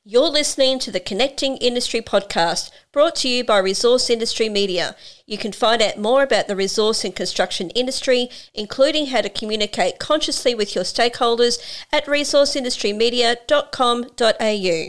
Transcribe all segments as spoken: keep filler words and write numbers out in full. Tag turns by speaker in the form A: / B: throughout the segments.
A: You're listening to the Connecting Industry podcast, brought to you by Resource Industry Media. You can find out more about the resource and construction industry, including how to communicate consciously with your stakeholders, at resource industry media dot com dot a u.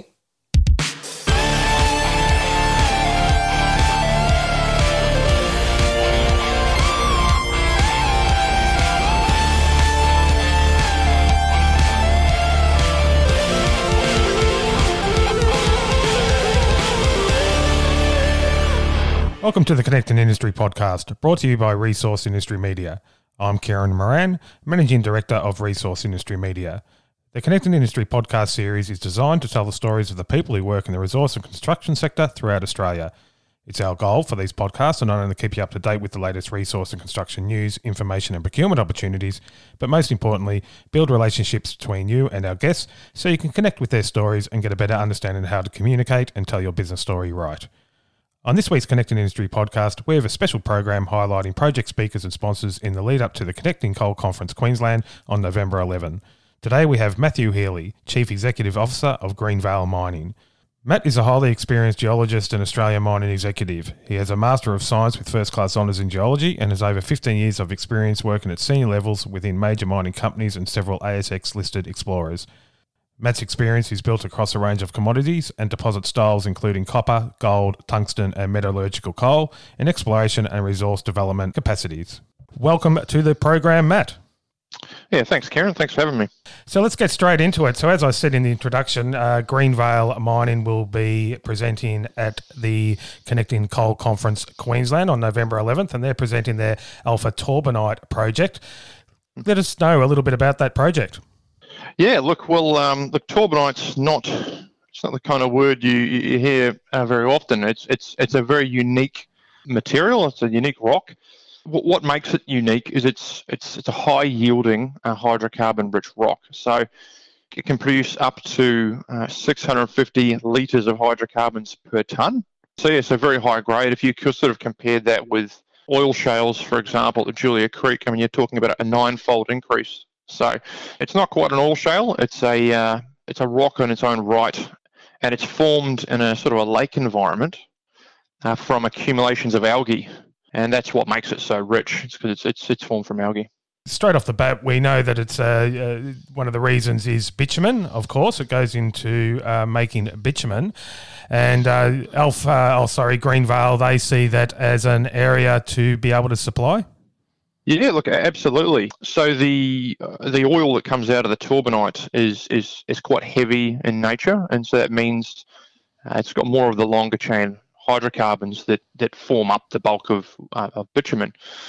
B: Welcome to the Connecting Industry podcast, brought to you by Resource Industry Media. I'm Kieran Moran, Managing Director of Resource Industry Media. The Connecting Industry podcast series is designed to tell the stories of the people who work in the resource and construction sector throughout Australia. It's our goal for these podcasts to not only keep you up to date with the latest resource and construction news, information and procurement opportunities, but most importantly, build relationships between you and our guests so you can connect with their stories and get a better understanding of how to communicate and tell your business story right. On this week's Connecting Industry podcast, we have a special program highlighting project speakers and sponsors in the lead up to the Connecting Coal Conference Queensland on November eleventh. Today we have Matthew Healy, Chief Executive Officer of Greenvale Mining. Matt is a highly experienced geologist and Australian mining executive. He has a Master of Science with First Class Honours in Geology and has over fifteen years of experience working at senior levels within major mining companies and several A S X-listed explorers. Matt's experience is built across a range of commodities and deposit styles including copper, gold, tungsten and metallurgical coal in exploration and resource development capacities. Welcome to the program, Matt.
C: Yeah, thanks, Karen. Thanks for having me.
B: So let's get straight into it. So as I said in the introduction, uh, Greenvale Mining will be presenting at the Connecting Coal Conference Queensland on November eleventh, and they're presenting their Alpha Torbonite project. Let us know a little bit about that project.
C: Yeah, look, well, um, look, Torbonite's not, it's not the kind of word you, you hear uh, very often. It's it's it's a very unique material. It's a unique rock. What, what makes it unique is it's it's it's a high-yielding uh, hydrocarbon-rich rock. So it can produce up to uh, six hundred fifty litres of hydrocarbons per tonne. So yeah, it's a very high grade. If you could sort of compare that with oil shales, for example, at Julia Creek, I mean, you're talking about a nine-fold increase. So it's not quite an oil shale. It's a uh, it's a rock in its own right, and it's formed in a sort of a lake environment uh, from accumulations of algae, and that's what makes it so rich. It's because it's, it's it's formed from algae.
B: Straight off the bat, we know that it's uh, uh, one of the reasons is bitumen. Of course, it goes into uh, making bitumen, and uh, Alpha, oh sorry, Greenvale, they see that as an area to be able to supply.
C: Yeah, look, absolutely. So the uh, the oil that comes out of the torbonite is is is quite heavy in nature, and so that means uh, it's got more of the longer chain hydrocarbons that, that form up the bulk of uh, of bitumen.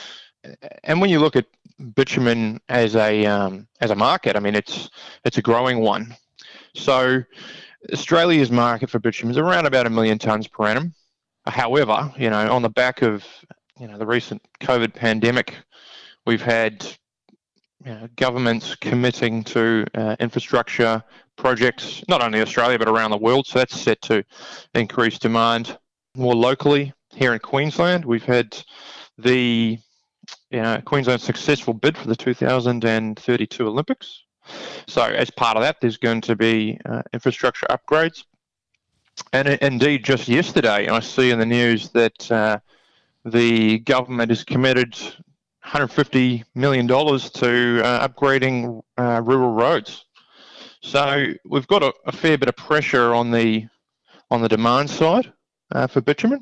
C: And when you look at bitumen as a um, as a market, I mean it's it's a growing one. So Australia's market for bitumen is around about a million tonnes per annum. However, you know, on the back of you know the recent COVID pandemic, we've had you know, governments committing to uh, infrastructure projects, not only Australia, but around the world. So that's set to increase demand more locally. Here in Queensland, we've had the you know, Queensland successful bid for the two thousand thirty-two Olympics. So as part of that, there's going to be uh, infrastructure upgrades. And uh, indeed, just yesterday, I see in the news that uh, the government is committed one hundred fifty million dollars to uh, upgrading uh, rural roads. So we've got a, a fair bit of pressure on the on the demand side uh, for bitumen.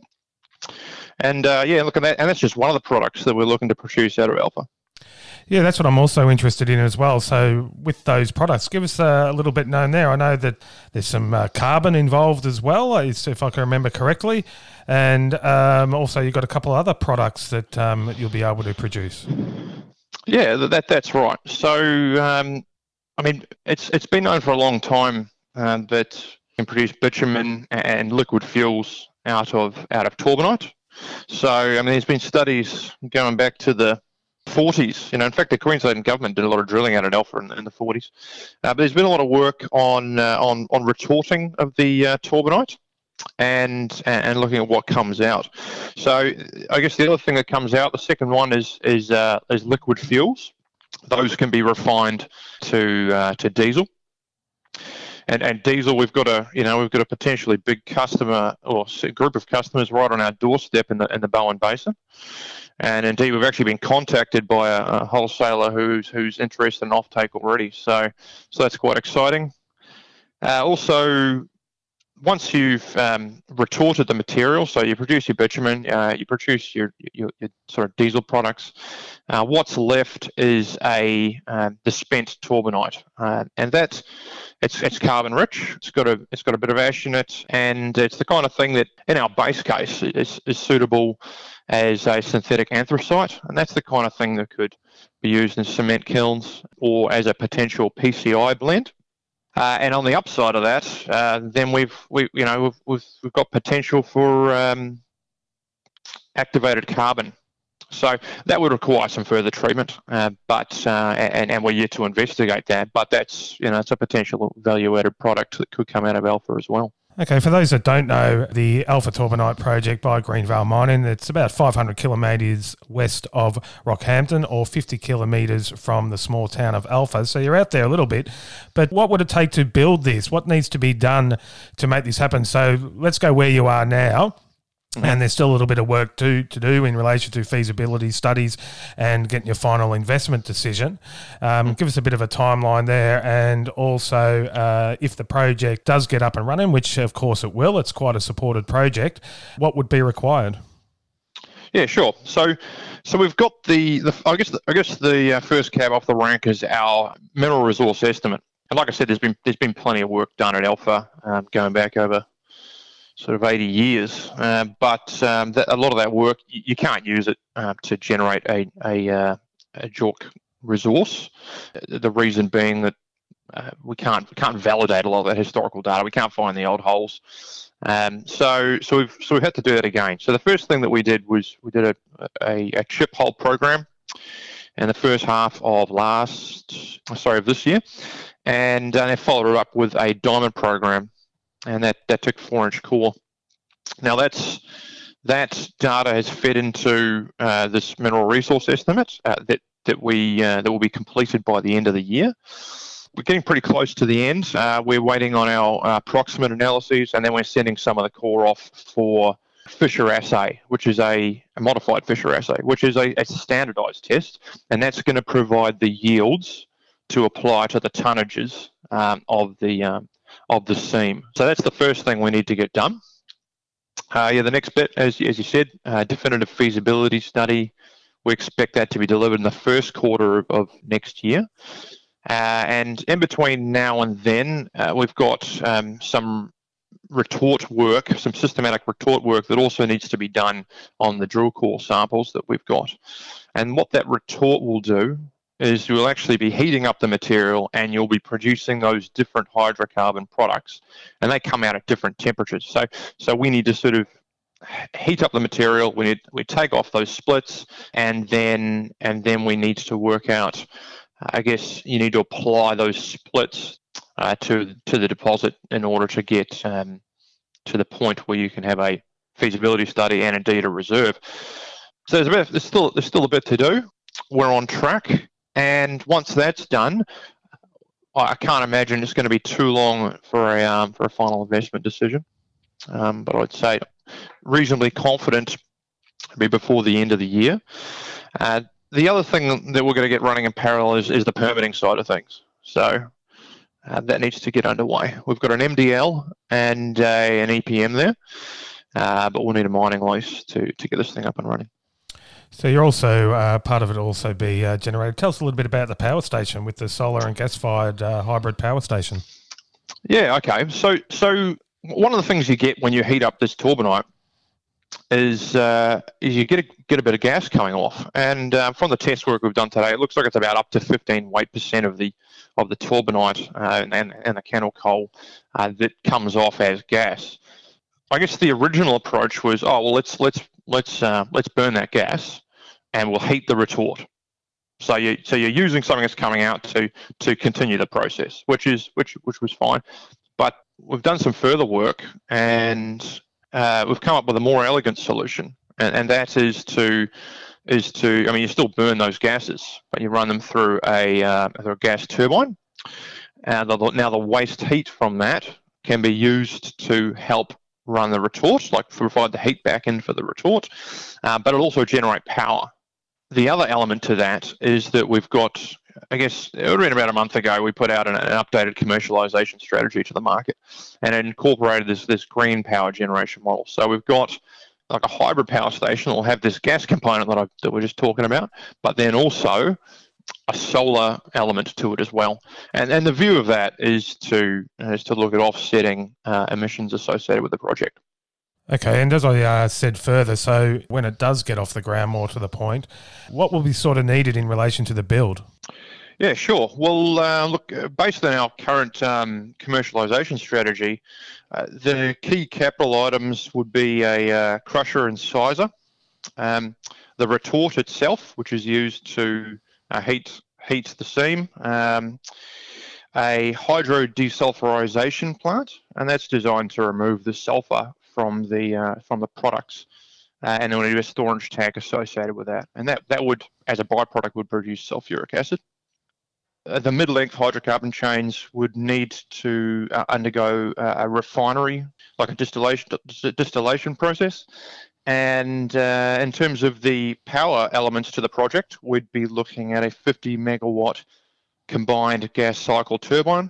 C: And uh, yeah, look at that, and that's just one of the products that we're looking to produce out of Alpha.
B: Yeah, that's what I'm also interested in as well. So with those products, give us a little bit known there. I know that there's some uh, carbon involved as well, if I can remember correctly. And um, also you've got a couple of other products that um, you'll be able to produce.
C: Yeah, that that's right. So, um, I mean, it's it's been known for a long time uh, that you can produce bitumen and liquid fuels out of out of torbonite. So, I mean, there's been studies going back to the forties. You know, in fact, the Queensland government did a lot of drilling out at Alpha in, in the forties. Uh, but there's been a lot of work on uh, on on retorting of the uh, torbonite and and looking at what comes out. So, I guess the other thing that comes out, the second one is is uh, is liquid fuels. Those can be refined to uh, to diesel. and, and diesel, we've got a you know we've got a potentially big customer or group of customers right on our doorstep in the in the Bowen Basin, and indeed we've actually been contacted by a, a wholesaler who's who's interested in offtake already. So so that's quite exciting. Uh, also, once you've um, retorted the material, so you produce your bitumen, uh, you produce your, your, your sort of diesel products, uh, what's left is a um, the spent torbanite, uh, and that it's it's carbon rich. It's got a it's got a bit of ash in it, and it's the kind of thing that, in our base case, is is suitable as a synthetic anthracite, and that's the kind of thing that could be used in cement kilns or as a potential P C I blend. Uh, and on the upside of that, uh, then we've we you know we've we've, we've got potential for um, activated carbon. So that would require some further treatment, uh, but uh, and and we're yet to investigate that. But that's you know it's a potential value-added product that could come out of Alpha as well.
B: Okay, for those that don't know, the Alpha Torbanite project by Greenvale Mining, it's about five hundred kilometres west of Rockhampton or fifty kilometres from the small town of Alpha. So you're out there a little bit. But what would it take to build this? What needs to be done to make this happen? So let's go where you are now. And there's still a little bit of work to, to do in relation to feasibility studies and getting your final investment decision. Um, give us a bit of a timeline there, and also uh, if the project does get up and running, which of course it will, it's quite a supported project, what would be required?
C: Yeah, sure. So, so we've got the, the I guess the, I guess the uh, first cab off the rank is our mineral resource estimate. And like I said, there's been there's been plenty of work done at Alpha um, going back over sort of eighty years, uh, but um, that, a lot of that work you, you can't use it uh, to generate a a, uh, a JORC resource. The reason being that uh, we can't we can't validate a lot of that historical data. We can't find the old holes. Um, so so we've so we've had to do that again. So the first thing that we did was we did a a, a chip hole program in the first half of last sorry of this year, and uh, they followed it up with a diamond program. And that, that took four-inch core. Now that's that data has fed into uh, this mineral resource estimate uh, that that we uh, that will be completed by the end of the year. We're getting pretty close to the end. Uh, we're waiting on our uh, proximate analyses, and then we're sending some of the core off for Fisher assay, which is a, a modified Fisher assay, which is a, a standardized test, and that's going to provide the yields to apply to the tonnages um, of the um, of the seam. So that's the first thing we need to get done. Uh, yeah, the next bit, as, as you said, uh, definitive feasibility study. We expect that to be delivered in the first quarter of, of next year. Uh, and in between now and then, uh, we've got um, some retort work, some systematic retort work that also needs to be done on the drill core samples that we've got. And what that retort will do is you'll actually be heating up the material and you'll be producing those different hydrocarbon products, and they come out at different temperatures. So so we need to sort of heat up the material, we need we take off those splits, and then and then we need to work out, I guess you need to apply those splits uh, to to the deposit in order to get um, to the point where you can have a feasibility study and indeed a reserve. So there's a bit, there's still there's still a bit to do. We're on track. And once that's done, I can't imagine it's going to be too long for a um, for a final investment decision. Um, but I'd say reasonably confident to be before the end of the year. Uh, the other thing that we're going to get running in parallel is, is the permitting side of things. So uh, that needs to get underway. We've got an M D L and uh, an E P M there, uh, but we'll need a mining lease to to get this thing up and running.
B: So you're also, uh, part of it also be uh, generated. Tell us a little bit about the power station with the solar and gas-fired uh, hybrid power station.
C: Yeah, okay. So so one of the things you get when you heat up this torbanite is uh, is you get a, get a bit of gas coming off. And uh, from the test work we've done today, it looks like it's about up to fifteen weight percent of the of the torbanite uh, and, and the cannel coal uh, that comes off as gas. I guess the original approach was, oh, well, let's let's let's uh, let's burn that gas, and we'll heat the retort. So you so you're using something that's coming out to to continue the process, which is which which was fine. But we've done some further work, and uh, we've come up with a more elegant solution, and, and that is to is to I mean you still burn those gases, but you run them through a uh, through a gas turbine. Uh, the, now the waste heat from that can be used to help run the retort, like provide the heat back in for the retort, uh, but it'll also generate power. The other element to that is that we've got, I guess, it would have been about a month ago, we put out an, an updated commercialization strategy to the market, and it incorporated this, this green power generation model. So we've got like a hybrid power station that will have this gas component that, I, that we're just talking about, but then also a solar element to it as well. And and the view of that is to is to look at offsetting uh, emissions associated with the project.
B: Okay, and as I uh, said further, so when it does get off the ground, more to the point, what will be sort of needed in relation to the build?
C: Yeah, sure. Well, uh, look, based on our current um, commercialisation strategy, uh, the key capital items would be a uh, crusher and sizer, um, the retort itself, which is used to uh, heat heat the seam, um, a hydro desulfurization plant, and that's designed to remove the sulfur from the uh, from the products, uh, and then we need a storage tank associated with that, and that that would, as a byproduct, would produce sulfuric acid. Uh, the mid-length hydrocarbon chains would need to uh, undergo uh, a refinery, like a distillation distillation process. And uh, in terms of the power elements to the project, we'd be looking at a fifty megawatt combined gas cycle turbine,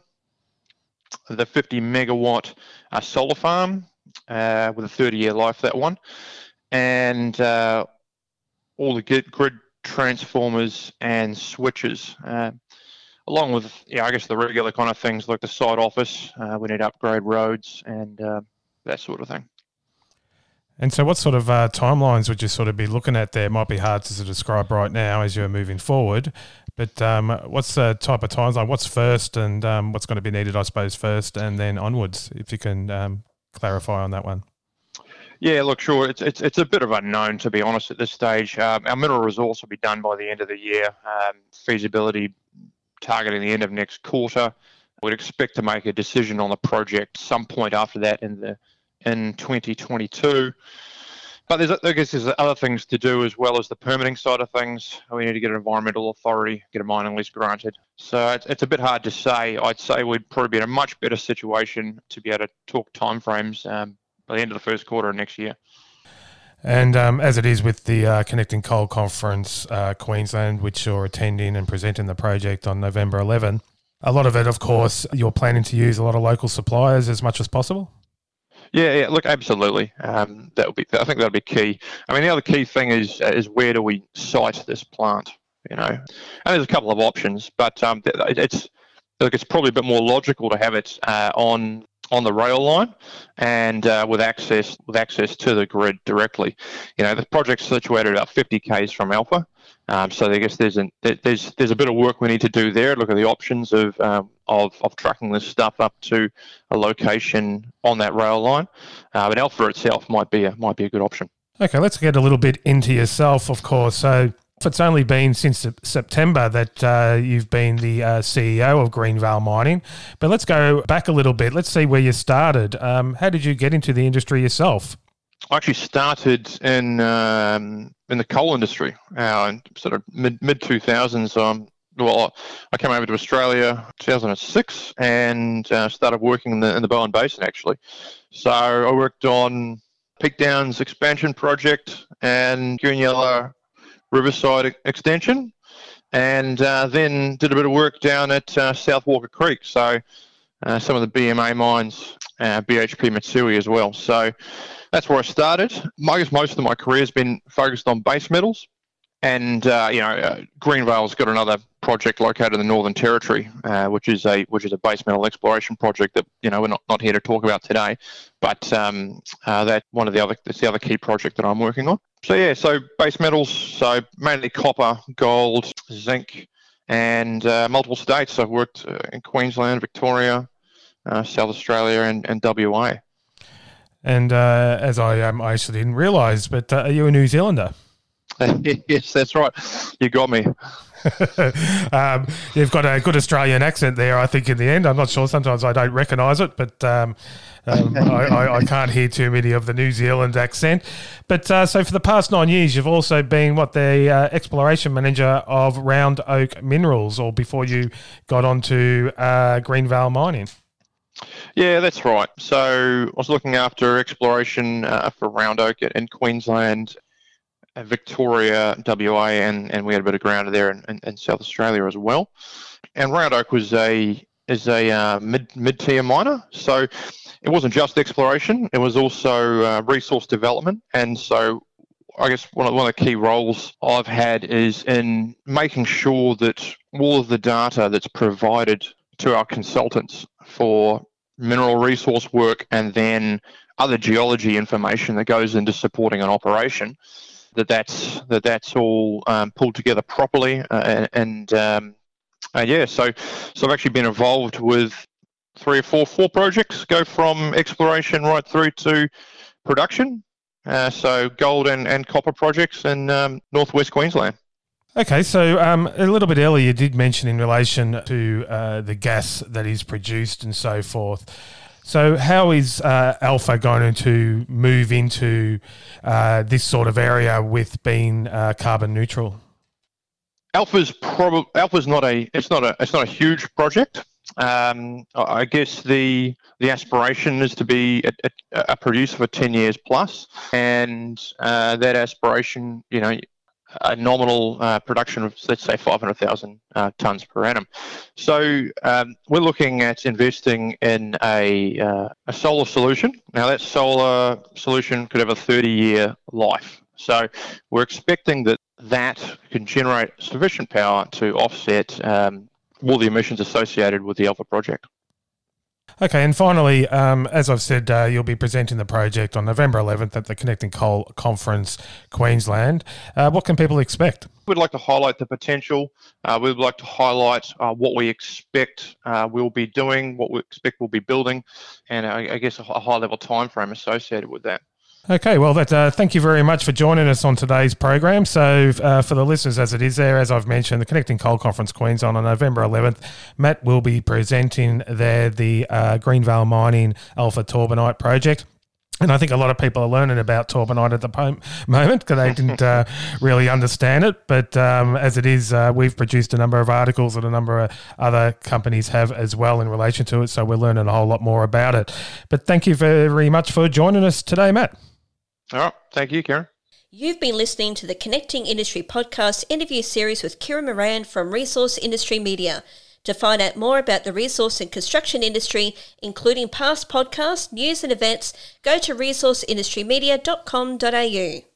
C: the fifty megawatt uh, solar farm uh, with a thirty year life, that one, and uh, all the grid transformers and switches. Uh, along with, yeah, I guess the regular kind of things like the site office, uh, we need to upgrade roads and uh, that sort of thing.
B: And so what sort of uh, timelines would you sort of be looking at there? It might be hard to describe right now as you're moving forward, but um, what's the type of timeline? What's first and um, what's going to be needed, I suppose, first and then onwards, if you can um, clarify on that one?
C: Yeah, look, sure. It's it's it's a bit of unknown, to be honest, at this stage. Um, our mineral resource will be done by the end of the year. Um, feasibility targeting the end of next quarter. We'd expect to make a decision on the project some point after that in the in twenty twenty-two. But there's, I guess there's other things to do as well as the permitting side of things. We need to get an environmental authority, get a mining lease granted. So it's, it's a bit hard to say. I'd say we'd probably be in a much better situation to be able to talk timeframes um, by the end of the first quarter of next year.
B: And um, as it is with the uh, Connecting Coal Conference uh, Queensland, which you're attending and presenting the project on November eleventh, a lot of it, of course, you're planning to use a lot of local suppliers as much as possible?
C: Yeah, yeah. Look, absolutely. Um, that would be. I think that would be key. I mean, the other key thing is is where do we site this plant? You know, and there's a couple of options, but um, it's look, it's probably a bit more logical to have it uh, on on the rail line and uh, with access with access to the grid directly. You know, the project's situated about fifty kays from Alpha. Um, so I guess there's an, there's there's a bit of work we need to do there. Look at the options of um, of of trucking this stuff up to a location on that rail line. Uh, but Alpha itself might be a might be a good option.
B: Okay, let's get a little bit into yourself, of course. So it's only been since September that uh, you've been the uh, C E O of Greenvale Mining, but let's go back a little bit. Let's see where you started. Um, how did you get into the industry yourself?
C: I actually started in um, in the coal industry, uh, sort of mid mid two thousands. Um, well, I came over to Australia two thousand six and uh, started working in the in the Bowen Basin actually. So I worked on Peak Downs expansion project and Goonyella Riverside extension, and uh, then did a bit of work down at uh, South Walker Creek. So uh, some of the B M A mines, uh, B H P Mitsui as well. So that's where I started. I guess most of my career has been focused on base metals, and uh, you know, uh, Greenvale's got another project located in the Northern Territory, uh, which is a which is a base metal exploration project that you know we're not, not here to talk about today, but um, uh, that's one of the other that's the other key project that I'm working on. So yeah, so base metals, so mainly copper, gold, zinc, and uh, multiple states. I've worked uh, in Queensland, Victoria, uh, South Australia, and, and W A.
B: And uh, as I um, I actually didn't realise, but uh, are you a New Zealander?
C: Yes, that's right. You got me.
B: um, you've got a good Australian accent there, I think, in the end. I'm not sure. Sometimes I don't recognise it, but um, um, I, I, I can't hear too many of the New Zealand accent. But uh, so for the past nine years, you've also been, what, the uh, exploration manager of Round Oak Minerals, or before you got onto uh, Greenvale Mining.
C: Yeah, that's right. So I was looking after exploration uh, for Round Oak in Queensland, Victoria, W A, and, and we had a bit of ground there in, in, in South Australia as well. And Round Oak was a is a uh, mid mid tier miner, so it wasn't just exploration; it was also uh, resource development. And so, I guess one of one of the key roles I've had is in making sure that all of the data that's provided to our consultants for mineral resource work and then other geology information that goes into supporting an operation, that that's that that's all um, pulled together properly, uh, and, and um, uh, yeah, so so I've actually been involved with three or four four projects, go from exploration right through to production. Uh, so gold and, and copper projects in um, northwest Queensland.
B: Okay, so um, a little bit earlier you did mention in relation to uh, the gas that is produced and so forth. So how is uh, Alpha going to move into uh, this sort of area with being uh, carbon neutral?
C: Alpha's probably Alpha's not a it's not a it's not a huge project. Um, I guess the the aspiration is to be a, a, a producer for ten years plus, and uh, that aspiration, you know, a nominal uh, production of, let's say, five hundred thousand uh, tonnes per annum. So um, we're looking at investing in a, uh, a solar solution. Now, that solar solution could have a thirty-year life. So we're expecting that that can generate sufficient power to offset um, all the emissions associated with the Alpha project.
B: Okay, and finally, um, as I've said, uh, you'll be presenting the project on November eleventh at the Connecting Coal Conference, Queensland. Uh, what can people expect?
C: We'd like to highlight the potential. Uh, we'd like to highlight uh, what we expect uh, we'll be doing, what we expect we'll be building, and uh, I guess a high-level time frame associated with that.
B: Okay, well, that, uh, thank you very much for joining us on today's program. So uh, for the listeners, as it is there, as I've mentioned, the Connecting Coal Conference Queensland on November eleventh, Matt will be presenting there the uh, Greenvale Mining Alpha Torbanite project. And I think a lot of people are learning about torbanite at the po- moment because they didn't uh, really understand it. But um, as it is, uh, we've produced a number of articles that a number of other companies have as well in relation to it. So we're learning a whole lot more about it. But thank you very much for joining us today, Matt.
C: All right. Thank you, Kieran.
A: You've been listening to the Connecting Industry podcast interview series with Kieran Moran from Resource Industry Media. To find out more about the resource and construction industry, including past podcasts, news and events, go to resource industry media dot com dot a u.